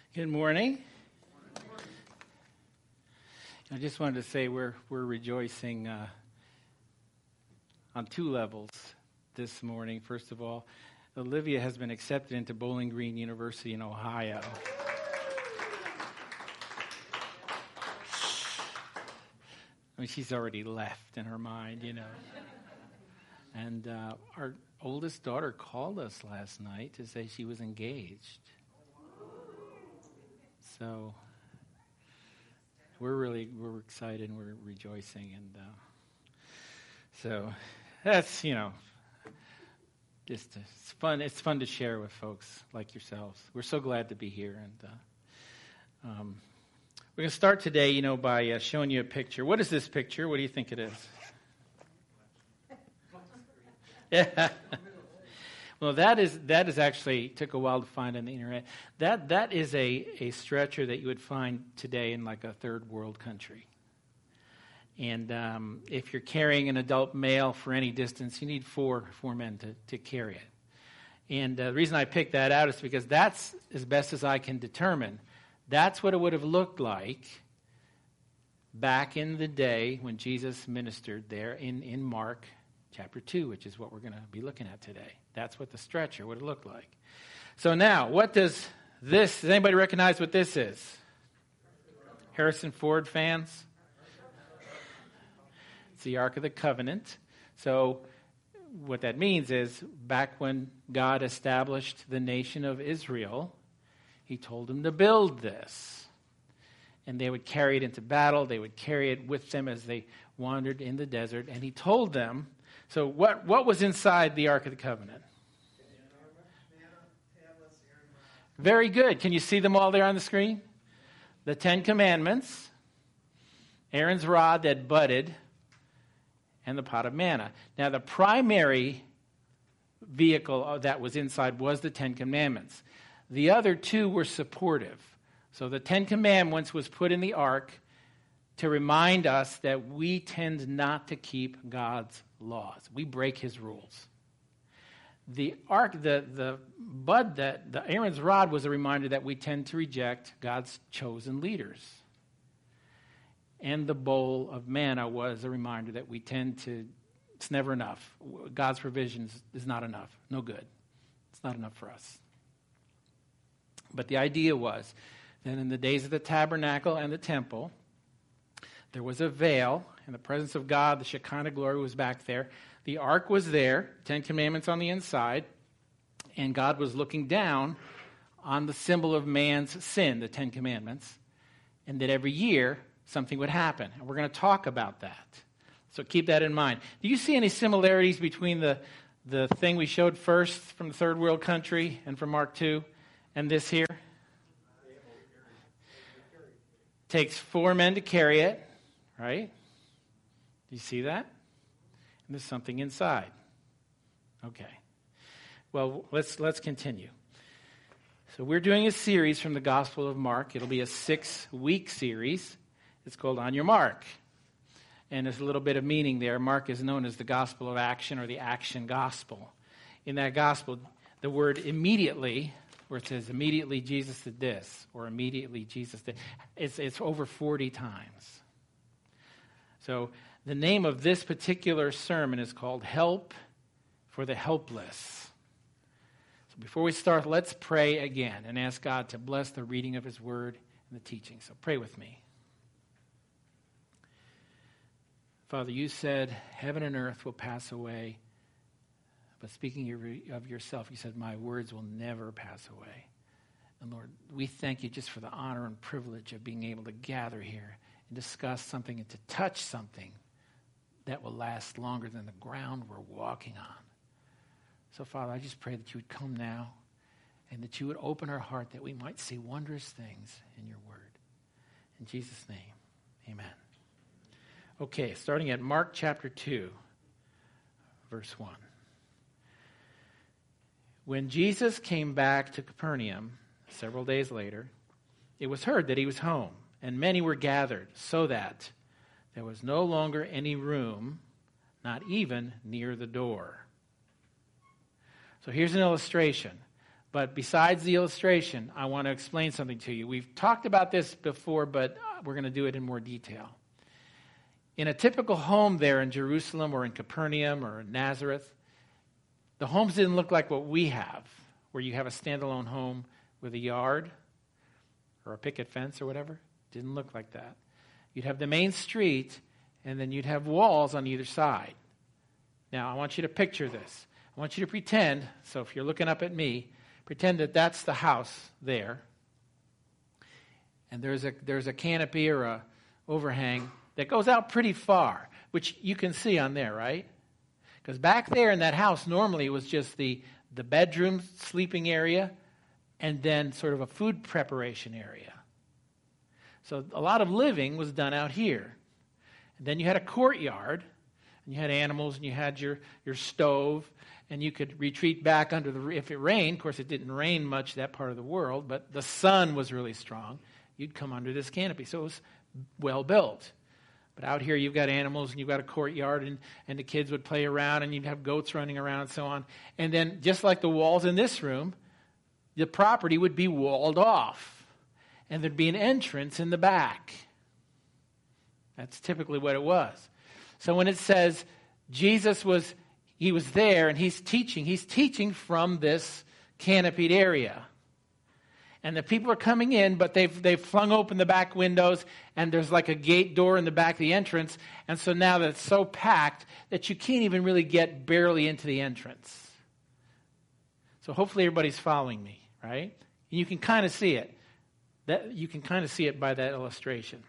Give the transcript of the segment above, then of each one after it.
Good morning. I just wanted to say we're rejoicing on two levels this morning. First of all, Olivia has been accepted into Bowling Green University in Ohio. I mean, she's already left in her mind, you know. And our oldest daughter called us last night to say she was engaged. So we're excited and we're rejoicing, and so that's just it's fun. It's fun to share with folks like yourselves. We're so glad to be here, and we're going to start today, by showing you a picture. What is this picture? What do you think it is? Yeah. Well, that is actually took a while to find on the internet. That is a stretcher that you would find today in like a third world country. And if you're carrying an adult male for any distance, you need four men to carry it. And the reason I picked that out is because that's, as best as I can determine, that's what it would have looked like back in the day when Jesus ministered there in Mark chapter 2, which is what we're going to be looking at today. That's what the stretcher would have looked like. So now, what does anybody recognize what this is? Harrison Ford fans? It's the Ark of the Covenant. So what that means is, back when God established the nation of Israel, he told them to build this. And they would carry it into battle. They would carry it with them as they wandered in the desert. And he told them, so what was inside the Ark of the Covenant? Very good. Can you see them all there on the screen? The 10 Commandments, Aaron's rod that budded, and the pot of manna. Now, the primary vehicle that was inside was the 10 Commandments. The other two were supportive. So the 10 Commandments was put in the ark to remind us that we tend not to keep God's laws. We break his rules. The ark, the bud, the Aaron's rod was a reminder that we tend to reject God's chosen leaders. And the bowl of manna was a reminder that we tend to, it's never enough. God's provisions is not enough. No good. It's not enough for us. But the idea was that in the days of the tabernacle and the temple, there was a veil, in the presence of God, the Shekinah glory was back there. The ark was there, 10 Commandments on the inside, and God was looking down on the symbol of man's sin, the 10 Commandments, and that every year something would happen. And we're going to talk about that. So keep that in mind. Do you see any similarities between the thing we showed first from the third world country and from Mark 2 and this here? Takes 4 men to carry it, right? Do you see that? And there's something inside. Okay. Well, let's continue. So we're doing a series from the Gospel of Mark. It'll be a 6-week series. It's called On Your Mark. And there's a little bit of meaning there. Mark is known as the Gospel of Action, or the Action Gospel. In that Gospel, the word immediately, where it says immediately Jesus did this, or immediately Jesus did, it's over 40 times. So the name of this particular sermon is called Help for the Helpless. So before we start, let's pray again and ask God to bless the reading of his word and the teaching. So pray with me. Father, you said heaven and earth will pass away, but speaking of yourself, you said my words will never pass away. And Lord, we thank you just for the honor and privilege of being able to gather here and discuss something and to touch something that will last longer than the ground we're walking on. So, Father, I just pray that you would come now and that you would open our heart that we might see wondrous things in your word. In Jesus' name, amen. Okay, starting at Mark chapter 2, verse 1. When Jesus came back to Capernaum several days later, it was heard that he was home, and many were gathered, so that there was no longer any room, not even near the door. So here's an illustration. But besides the illustration, I want to explain something to you. We've talked about this before, but we're going to do it in more detail. In a typical home there in Jerusalem or in Capernaum or in Nazareth, the homes didn't look like what we have, where you have a standalone home with a yard or a picket fence or whatever. Didn't look like that. You'd have the main street, and then you'd have walls on either side. Now, I want you to picture this. I want you to pretend, so if you're looking up at me, pretend that that's the house there. And there's a canopy or a overhang that goes out pretty far, which you can see on there, right? Because back there in that house, normally it was just the bedroom, sleeping area, and then sort of a food preparation area. So a lot of living was done out here. And then you had a courtyard, and you had animals, and you had your stove, and you could retreat back under if it rained. Of course, it didn't rain much that part of the world, but the sun was really strong. You'd come under this canopy. So it was well built. But out here you've got animals, and you've got a courtyard, and the kids would play around, and you'd have goats running around and so on. And then just like the walls in this room, the property would be walled off, and there'd be an entrance in the back. That's typically what it was. So when it says Jesus was there and he's teaching from this canopied area. And the people are coming in, but they've flung open the back windows, and there's like a gate door in the back of the entrance. And so now that it's so packed that you can't even really get barely into the entrance. So hopefully everybody's following me, right? And you can kind of see it. You can kind of see it by that illustration.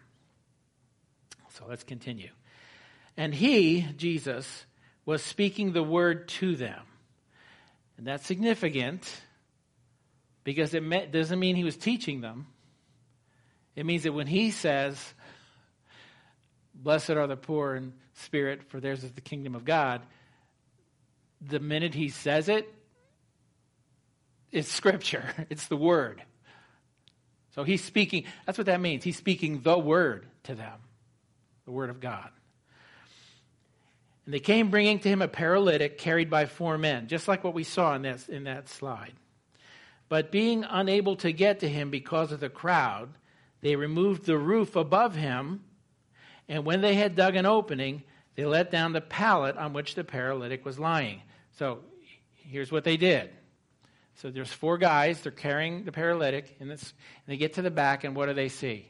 So let's continue. And he, Jesus, was speaking the word to them. And that's significant because it doesn't mean he was teaching them. It means that when he says, blessed are the poor in spirit, for theirs is the kingdom of God, the minute he says it, it's scripture. It's the word. So he's speaking, that's what that means. He's speaking the word to them, the word of God. And they came bringing to him a paralytic carried by 4 men, just like what we saw in that slide. But being unable to get to him because of the crowd, they removed the roof above him, and when they had dug an opening, they let down the pallet on which the paralytic was lying. So here's what they did. So there's 4 guys, they're carrying the paralytic, and they get to the back, and what do they see?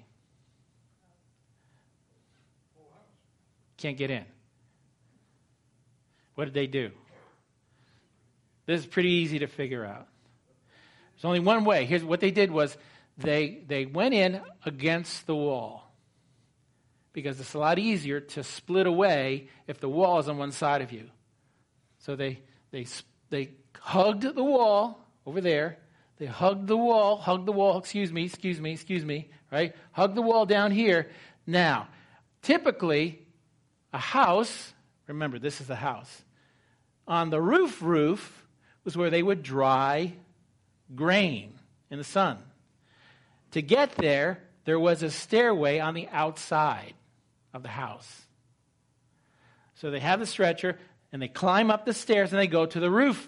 Can't get in. What did they do? This is pretty easy to figure out. There's only one way. Here's what they did was they went in against the wall. Because it's a lot easier to split away if the wall is on one side of you. So they hugged the wall over there. They hugged the wall, excuse me, right? Hugged the wall down here. Now, typically, a house, remember this is the house, on the roof was where they would dry grain in the sun. To get there was a stairway on the outside of the house. So they have the stretcher, and they climb up the stairs, and they go to the roof.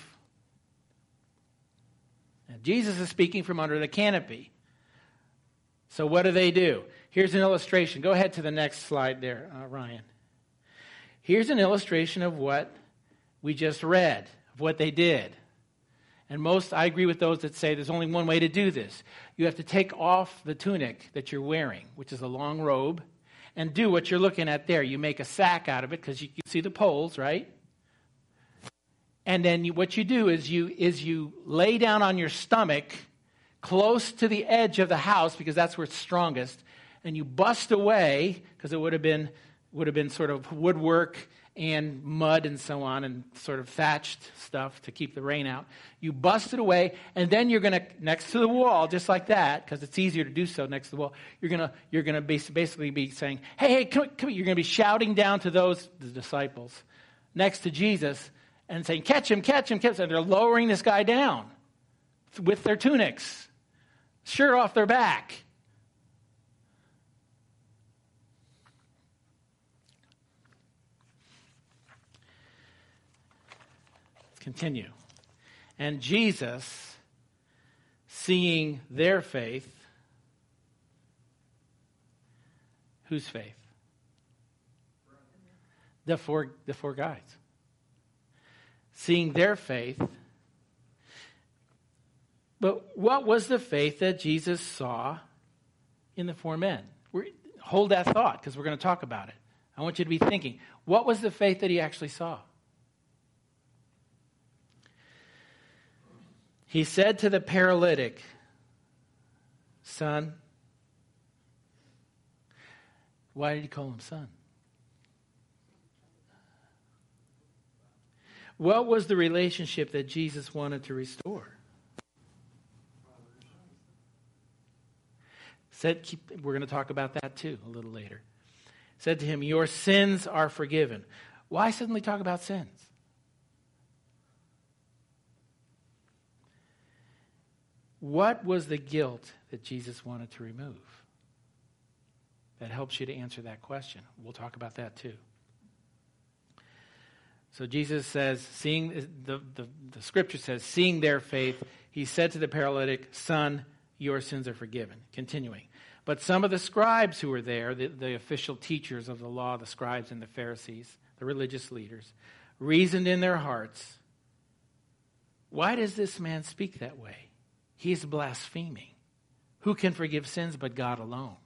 Now, Jesus is speaking from under the canopy. So what do? Here's an illustration. Go ahead to the next slide there, Ryan. Here's an illustration of what we just read, of what they did. And I agree with those that say there's only one way to do this. You have to take off the tunic that you're wearing, which is a long robe, and do what you're looking at there. You make a sack out of it because you can see the poles, right? And then what you do is you lay down on your stomach close to the edge of the house because that's where it's strongest, and you bust away because it would have been sort of woodwork and mud and so on and sort of thatched stuff to keep the rain out. You bust it away, and then you're going to, next to the wall, just like that, because it's easier to do so next to the wall, you're going to basically be saying, hey, come. You're going to be shouting down to the disciples next to Jesus and saying, catch him. And they're lowering this guy down with their tunics, shirt off their back. Continue. And Jesus seeing their faith. Whose faith? The four guys. Seeing their faith. But what was the faith that Jesus saw in the four men? Hold that thought, because we're going to talk about it. I want you to be thinking, what was the faith that he actually saw? He said to the paralytic, son. Why did he call him son? What was the relationship that Jesus wanted to restore? We're going to talk about that too a little later. Said to him, your sins are forgiven. Why suddenly talk about sins? What was the guilt that Jesus wanted to remove? That helps you to answer that question. We'll talk about that too. So Jesus says, seeing the scripture says, seeing their faith, he said to the paralytic, son, your sins are forgiven. Continuing. But some of the scribes who were there, the official teachers of the law, the scribes and the Pharisees, the religious leaders, reasoned in their hearts, why does this man speak that way? He's blaspheming. Who can forgive sins but God alone?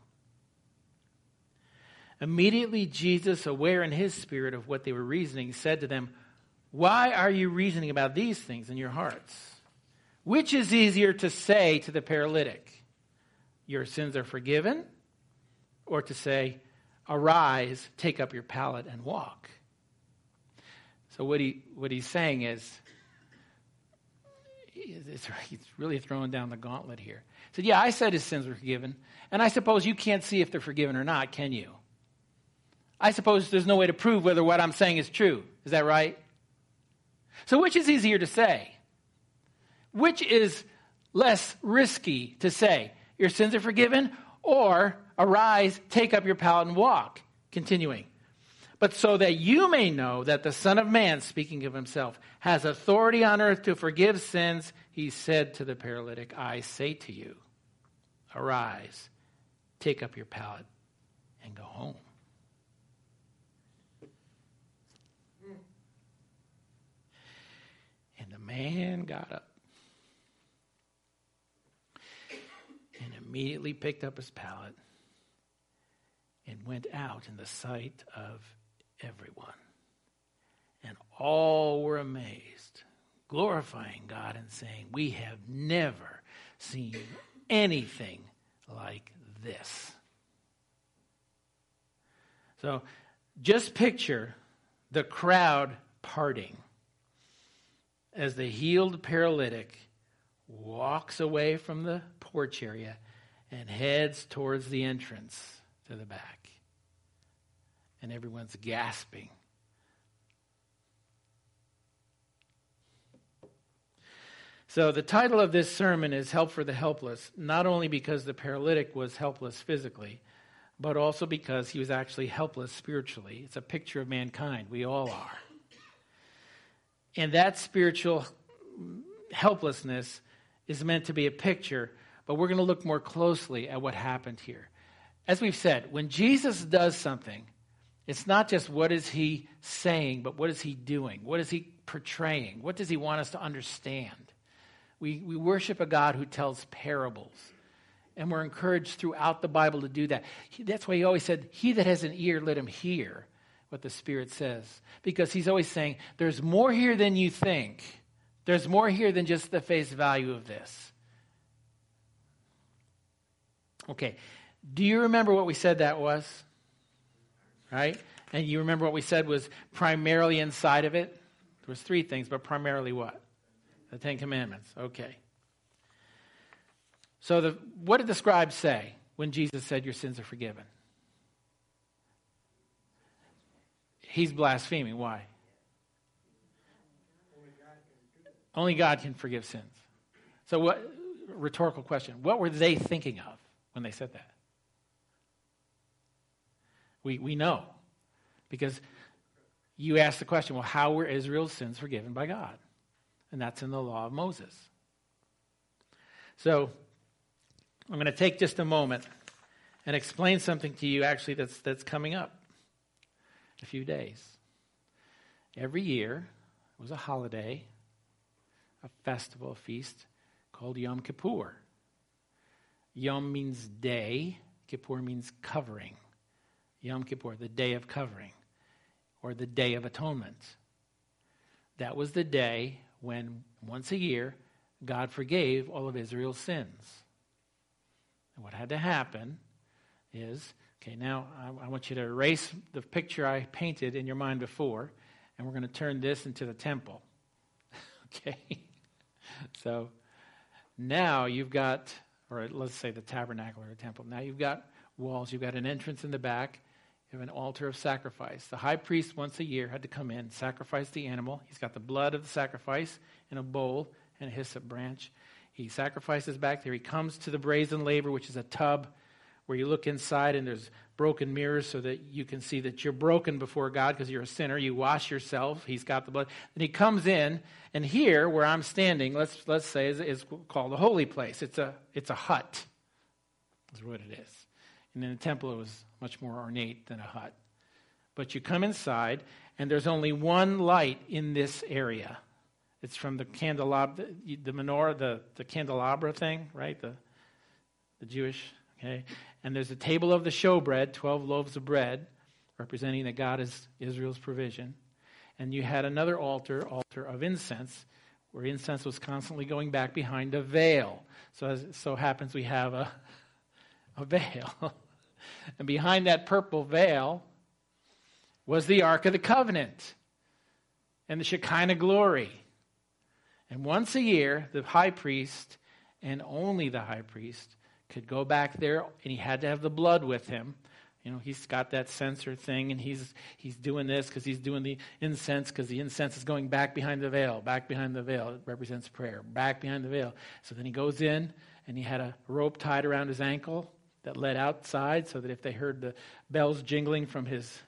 Immediately Jesus, aware in his spirit of what they were reasoning, said to them, why are you reasoning about these things in your hearts? Which is easier to say to the paralytic, your sins are forgiven, or to say, arise, take up your pallet and walk? So what he's saying is, he's really throwing down the gauntlet here. He said, yeah, I said his sins were forgiven, and I suppose you can't see if they're forgiven or not, can you? I suppose there's no way to prove whether what I'm saying is true. Is that right? So which is easier to say? Which is less risky to say? Your sins are forgiven, or arise, take up your pallet and walk. Continuing. But so that you may know that the Son of Man, speaking of himself, has authority on earth to forgive sins, he said to the paralytic, I say to you, arise, take up your pallet and go home. And the man got up and immediately picked up his pallet and went out in the sight of everyone. And all were amazed, glorifying God and saying, we have never seen anything like this. So just picture the crowd parting as the healed paralytic walks away from the porch area and heads towards the entrance to the back. And everyone's gasping. So the title of this sermon is Help for the Helpless, not only because the paralytic was helpless physically, but also because he was actually helpless spiritually. It's a picture of mankind. We all are. And that spiritual helplessness is meant to be a picture, but we're going to look more closely at what happened here. As we've said, when Jesus does something, it's not just what is he saying, but what is he doing? What is he portraying? What does he want us to understand? We worship a God who tells parables, and we're encouraged throughout the Bible to do that. That's why he always said, he that has an ear, let him hear what the Spirit says. Because he's always saying, there's more here than you think. There's more here than just the face value of this. Okay, do you remember what we said that was? Right? And you remember what we said was primarily inside of it? There was three things, but primarily what? The Ten Commandments. Okay. So what did the scribes say when Jesus said your sins are forgiven? He's blaspheming. Why? Only God can forgive sins. So what? Rhetorical question. What were they thinking of when they said that? We know. Because you asked the question, well, how were Israel's sins forgiven by God? And that's in the law of Moses. So I'm going to take just a moment and explain something to you actually that's coming up in a few days. Every year was a holiday, a festival, a feast called Yom Kippur. Yom means day, Kippur means covering. Yom Kippur, the day of covering, or the day of atonement. That was the day when, once a year, God forgave all of Israel's sins. And what had to happen is, okay, now I want you to erase the picture I painted in your mind before, and we're going to turn this into the temple. Okay? So now you've got, or let's say the tabernacle or the temple. Now you've got walls. You've got an entrance in the back. You have an altar of sacrifice. The high priest once a year had to come in, sacrifice the animal. He's got the blood of the sacrifice in a bowl and a hyssop branch. He sacrifices back there. He comes to the brazen laver, which is a tub where you look inside and there's broken mirrors so that you can see that you're broken before God because you're a sinner. You wash yourself. He's got the blood. Then he comes in, and here where I'm standing, let's say is called the holy place. It's a hut. That's what it is. And in the temple, it was much more ornate than a hut. But you come inside, and there's only one light in this area. It's from the candelabra, the menorah, the candelabra thing, right? The Jewish, okay? And there's a table of the showbread, 12 loaves of bread, representing that God is Israel's provision. And you had another altar of incense, where incense was constantly going back behind a veil. So as it so happens, we have a veil. And behind that purple veil was the Ark of the Covenant and the Shekinah glory. And once a year, the high priest, and only the high priest, could go back there, and he had to have the blood with him. You know, he's got that censer thing, and he's doing this because he's doing the incense, because the incense is going back behind the veil. Back behind the veil. It represents prayer. Back behind the veil. So then he goes in, and he had a rope tied around his ankle that led outside, so that if they heard the bells jingling from his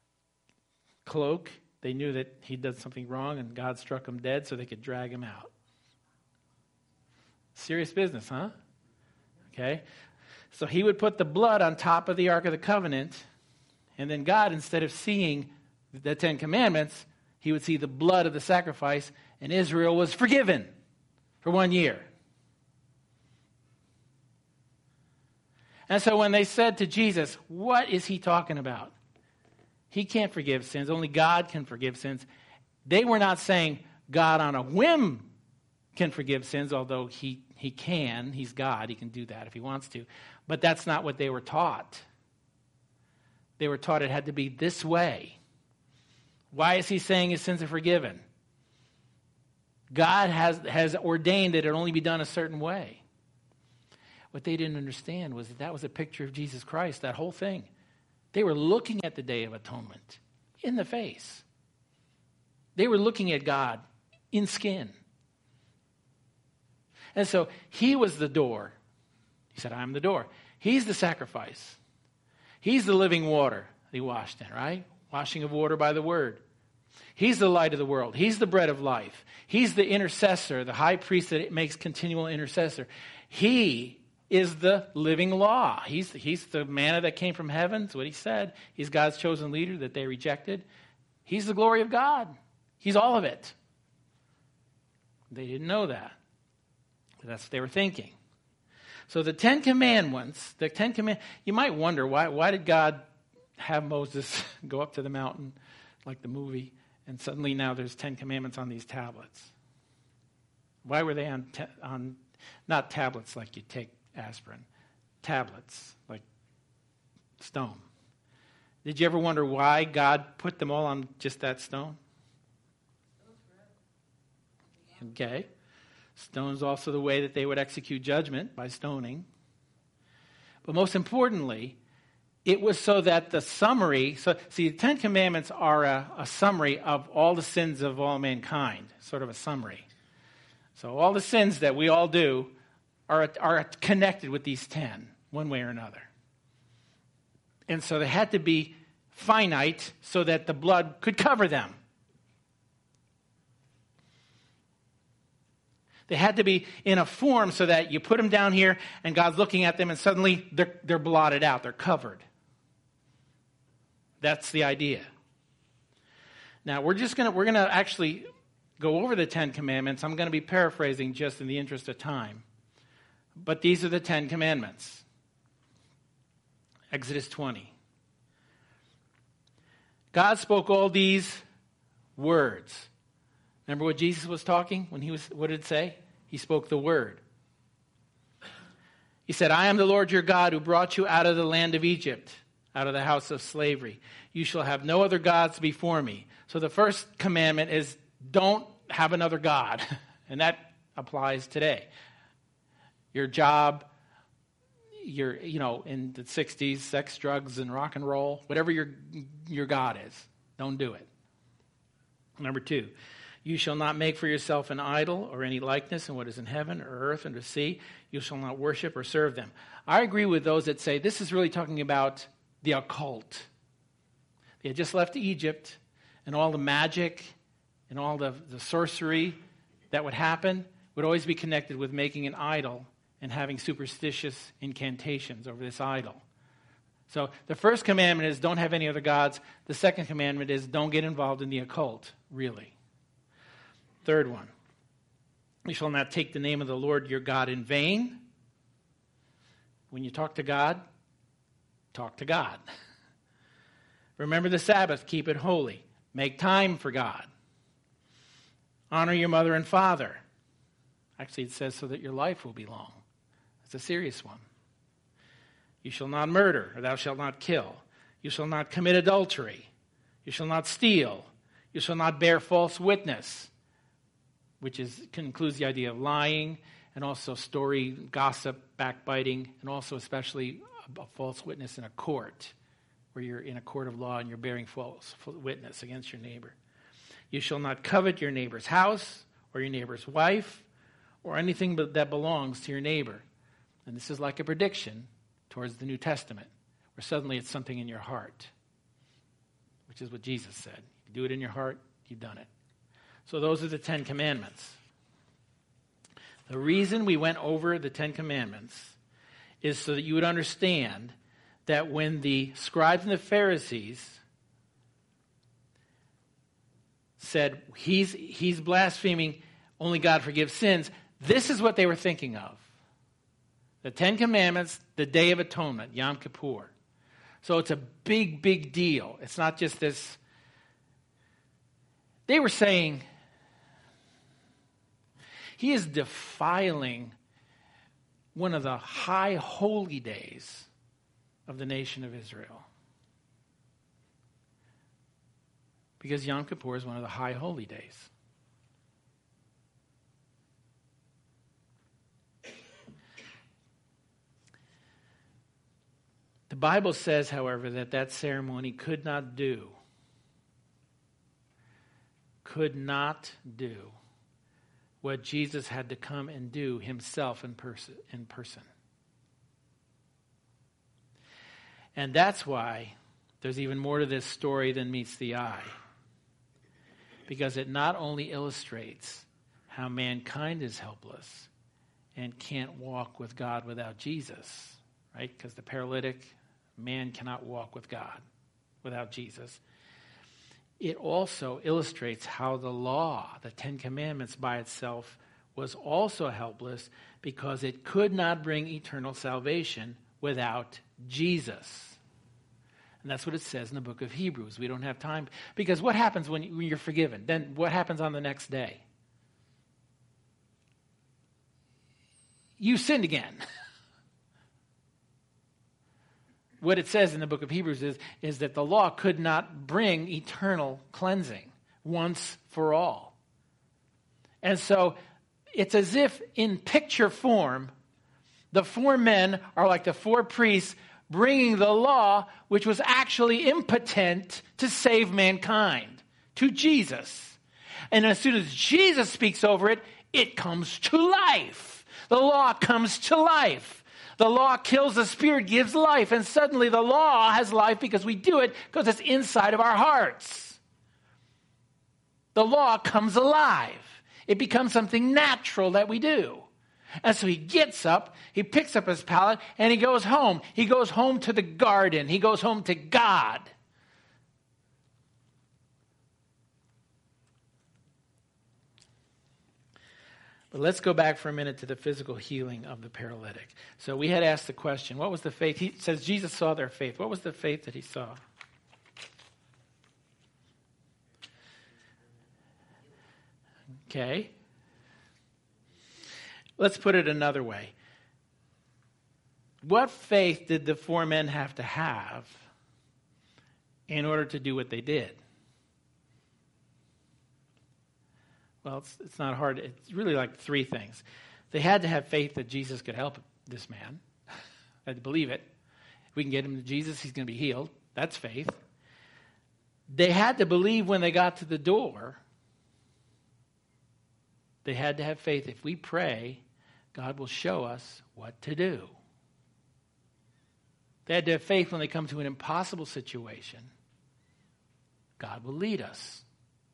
cloak, they knew that he did something wrong and God struck him dead so they could drag him out. Serious business, huh? Okay. So he would put the blood on top of the Ark of the Covenant, and then God, instead of seeing the Ten Commandments, he would see the blood of the sacrifice, and Israel was forgiven for 1 year. And so when they said to Jesus, what is he talking about? He can't forgive sins. Only God can forgive sins. They were not saying God on a whim can forgive sins, although he can. He's God. He can do that if he wants to. But that's not what they were taught. They were taught it had to be this way. Why is he saying his sins are forgiven? God has ordained that it only be done a certain way. What they didn't understand was that was a picture of Jesus Christ, that whole thing. They were looking at the Day of Atonement in the face. They were looking at God in skin. And so he was the door. He said, I'm the door. He's the sacrifice. He's the living water that he washed in, right? Washing of water by the word. He's the light of the world. He's the bread of life. He's the intercessor, the high priest that makes continual intercessor. He is the living law. He's the manna that came from heaven. That's what he said. He's God's chosen leader that they rejected. He's the glory of God. He's all of it. They didn't know that. That's what they were thinking. So the Ten Commandments, you might wonder, why did God have Moses go up to the mountain like the movie, and suddenly now there's 10 commandments on these tablets? Why were they on not tablets like you take aspirin, tablets like stone? Did you ever wonder why God put them all on just that stone? Okay. Stone's also the way that they would execute judgment, by stoning. But most importantly, it was so that the summary, the 10 Commandments are a summary of all the sins of all mankind, sort of a summary. So all the sins that we all do are connected with these 10, one way or another. And so they had to be finite so that the blood could cover them. They had to be in a form so that you put them down here and God's looking at them and suddenly they're blotted out. They're covered. That's the idea. Now, we're going to actually go over the 10 Commandments. I'm going to be paraphrasing just in the interest of time. But these are the 10 Commandments. Exodus 20. God spoke all these words. Remember what Jesus was talking when what did it say? He spoke the word. He said, I am the Lord your God who brought you out of the land of Egypt, out of the house of slavery. You shall have no other gods before me. So the first commandment is don't have another God. And that applies today. Your job, in the 60s, sex, drugs, and rock and roll, whatever your God is, don't do it. Number 2, you shall not make for yourself an idol or any likeness in what is in heaven or earth and the sea. You shall not worship or serve them. I agree with those that say this is really talking about the occult. They had just left Egypt, and all the magic and all the sorcery that would happen would always be connected with making an idol and having superstitious incantations over this idol. So the first commandment is don't have any other gods. The second commandment is don't get involved in the occult, really. Third one, you shall not take the name of the Lord your God in vain. When you talk to God, talk to God. Remember the Sabbath, keep it holy. Make time for God. Honor your mother and father. Actually, it says so that your life will be long. It's a serious one. You shall not murder, or thou shalt not kill. You shall not commit adultery. You shall not steal. You shall not bear false witness, which includes the idea of lying, and also story, gossip, backbiting, and also especially a false witness in a court, where you're in a court of law and you're bearing false witness against your neighbor. You shall not covet your neighbor's house or your neighbor's wife or anything that belongs to your neighbor. And this is like a prediction towards the New Testament, where suddenly it's something in your heart, which is what Jesus said. You do it in your heart, you've done it. So those are the 10 Commandments. The reason we went over the 10 Commandments is so that you would understand that when the scribes and the Pharisees said, he's blaspheming, only God forgives sins, this is what they were thinking of. The 10 Commandments, the Day of Atonement, Yom Kippur. So it's a big, big deal. It's not just this. They were saying, he is defiling one of the high holy days of the nation of Israel. Because Yom Kippur is one of the high holy days. The Bible says, however, that ceremony could not do what Jesus had to come and do himself in person. And that's why there's even more to this story than meets the eye. Because it not only illustrates how mankind is helpless and can't walk with God without Jesus, right? Because the paralytic man cannot walk with God without Jesus. It also illustrates how the law, the 10 Commandments by itself, was also helpless because it could not bring eternal salvation without Jesus. And that's what it says in the book of Hebrews. We don't have time. Because what happens when you're forgiven? Then what happens on the next day? You sinned again. What it says in the book of Hebrews is that the law could not bring eternal cleansing once for all. And so it's as if in picture form, the 4 men are like the 4 priests bringing the law, which was actually impotent to save mankind, to Jesus. And as soon as Jesus speaks over it, it comes to life. The law comes to life. The law kills, the Spirit gives life. And suddenly the law has life because we do it because it's inside of our hearts. The law comes alive. It becomes something natural that we do. And so he gets up, he picks up his pallet, and he goes home. He goes home to the garden. He goes home to God. But let's go back for a minute to the physical healing of the paralytic. So we had asked the question, what was the faith? He says Jesus saw their faith. What was the faith that he saw? Okay. Let's put it another way. What faith did the four men have to have in order to do what they did? Well, it's not hard. It's really like three things. They had to have faith that Jesus could help this man. They had to believe it. If we can get him to Jesus, he's going to be healed. That's faith. They had to believe when they got to the door. They had to have faith. If we pray, God will show us what to do. They had to have faith when they come to an impossible situation. God will lead us.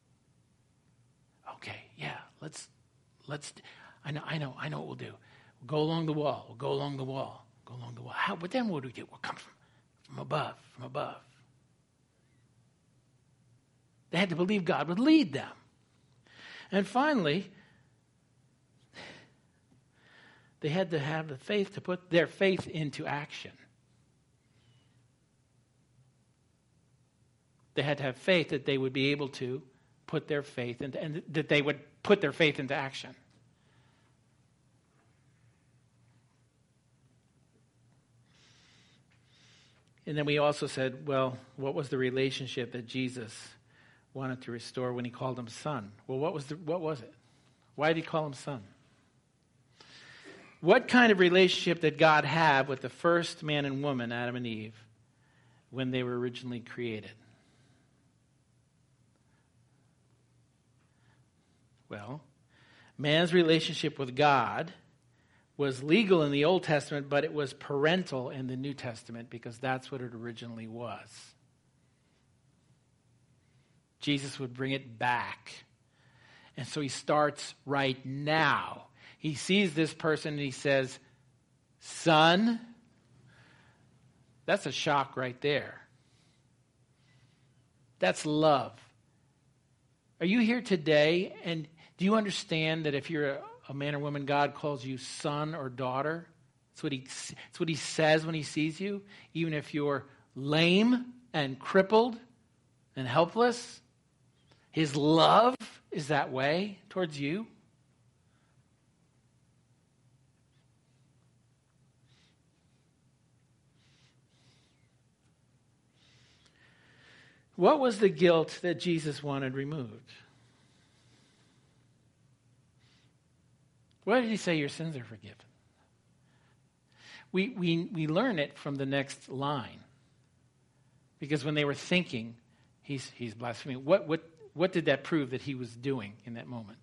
Okay, yeah, let's. I know what we'll do. We'll go along the wall. Go along the wall. How? But then what do we do? We'll come from above. They had to believe God would lead them. And finally, they had to have the faith to put their faith into action. They had to have faith that they would be able to put their faith into, and that they would put their faith into action. And then we also said, well, what was the relationship that Jesus wanted to restore when he called him son? Well, what was it? Why did he call him son? What kind of relationship did God have with the first man and woman, Adam and Eve, when they were originally created? Well, man's relationship with God was legal in the Old Testament, but it was parental in the New Testament because that's what it originally was. Jesus would bring it back. And so he starts right now. He sees this person and he says, son. That's a shock right there. That's love. Are you here today and do you understand that if you're a man or woman, God calls you son or daughter? It's what he says when he sees you. Even if you're lame and crippled and helpless, his love is that way towards you. What was the guilt that Jesus wanted removed? What did he say? Your sins are forgiven. We learn it from the next line. Because when they were thinking, he's blaspheming. What did that prove that he was doing in that moment?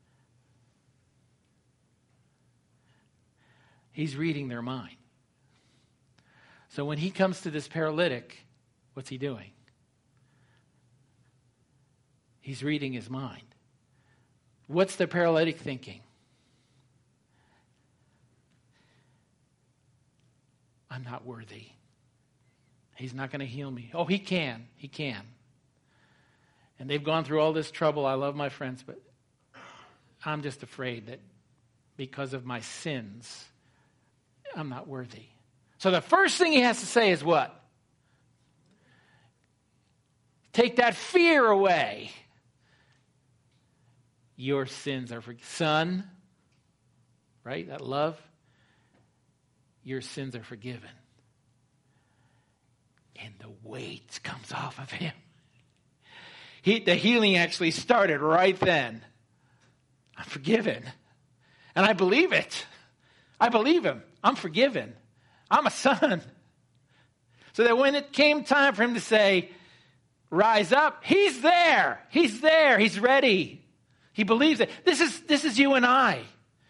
He's reading their mind. So when he comes to this paralytic, what's he doing? He's reading his mind. What's the paralytic thinking? I'm not worthy. He's not going to heal me. Oh, he can. He can. And they've gone through all this trouble. I love my friends, but I'm just afraid that because of my sins, I'm not worthy. So the first thing he has to say is what? Take that fear away. Your sins are forgiven. Son, right? That love. Your sins are forgiven. And the weight comes off of him. The healing actually started right then. I'm forgiven. And I believe it. I believe him. I'm forgiven. I'm a son. So that when it came time for him to say, rise up, he's there. He's there. He's ready. He believes it. This is you and I.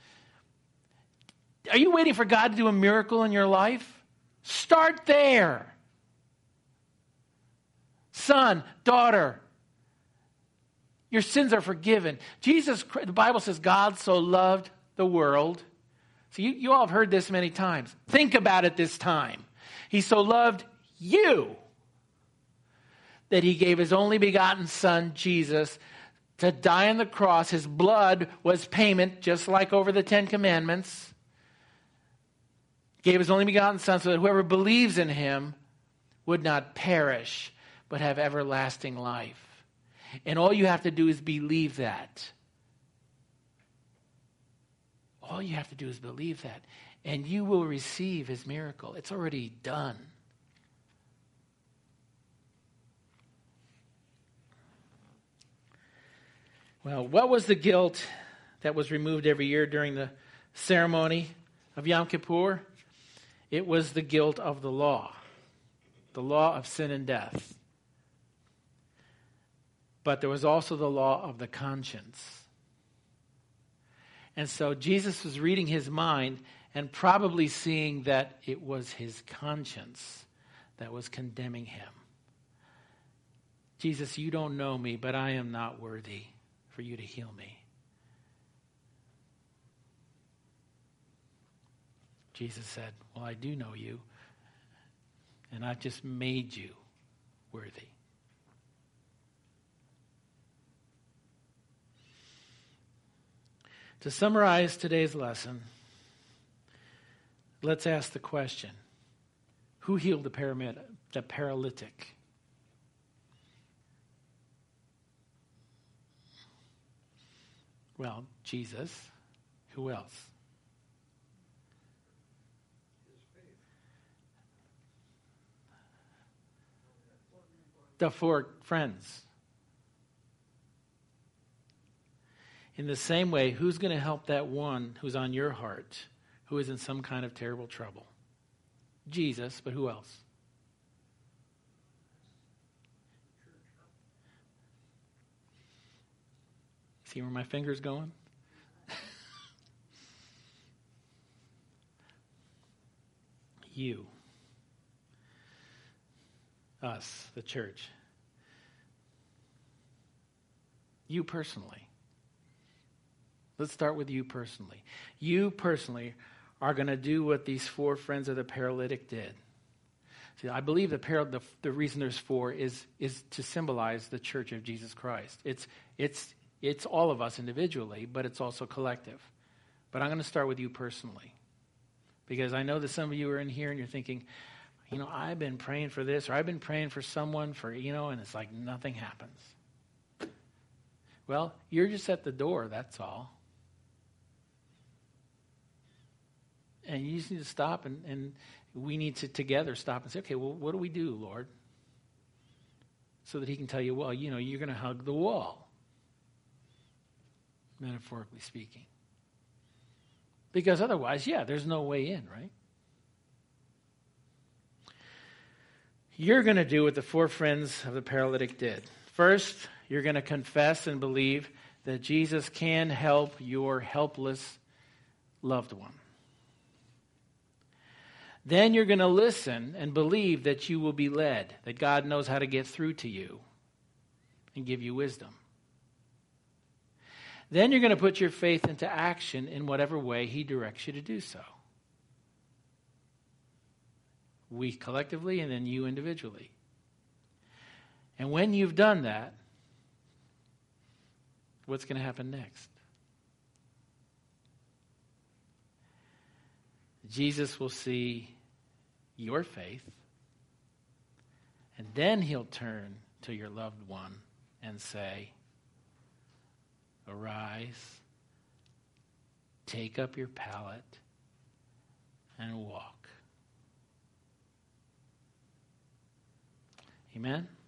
Are you waiting for God to do a miracle in your life? Start there. Son, daughter, Your sins are forgiven. The Bible says God so loved the world. So you all have heard this many times. Think about it this time. He so loved you that he gave his only begotten son, Jesus, to die on the cross. His blood was payment, just like over the 10 Commandments. Gave his only begotten son so that whoever believes in him would not perish, but have everlasting life. And all you have to do is believe that. All you have to do is believe that. And you will receive his miracle. It's already done. Well, what was the guilt that was removed every year during the ceremony of Yom Kippur? It was the guilt of the law of sin and death. But there was also the law of the conscience. And so Jesus was reading his mind and probably seeing that it was his conscience that was condemning him. Jesus, you don't know me, but I am not worthy for you to heal me. Jesus said, well, I do know you, and I've just made you worthy. To summarize today's lesson, let's ask the question, who healed the paralytic? Well, Jesus. Who else? The 4 friends. In the same way, who's going to help that one who's on your heart, who is in some kind of terrible trouble? Jesus, but who else? See where my finger's going? You. Us, the church. You personally. Let's start with you personally. You personally are going to do what these 4 friends of the paralytic did. See, I believe the reason there's 4 is to symbolize the church of Jesus Christ. It's all of us individually, but it's also collective. But I'm going to start with you personally. Because I know that some of you are in here and you're thinking, I've been praying for this, or I've been praying for someone and it's like nothing happens. Well, you're just at the door, that's all. And you just need to stop, and we need to together stop and say, okay, well, what do we do, Lord? So that he can tell you, well, you're going to hug the wall, metaphorically speaking. Because otherwise, there's no way in, right? You're going to do what the 4 friends of the paralytic did. First, you're going to confess and believe that Jesus can help your helpless loved one. Then you're going to listen and believe that you will be led, that God knows how to get through to you and give you wisdom. Then you're going to put your faith into action in whatever way he directs you to do so. We collectively and then you individually. And when you've done that, what's going to happen next? Jesus will see your faith, and then he'll turn to your loved one and say, arise, take up your pallet, and walk. Amen?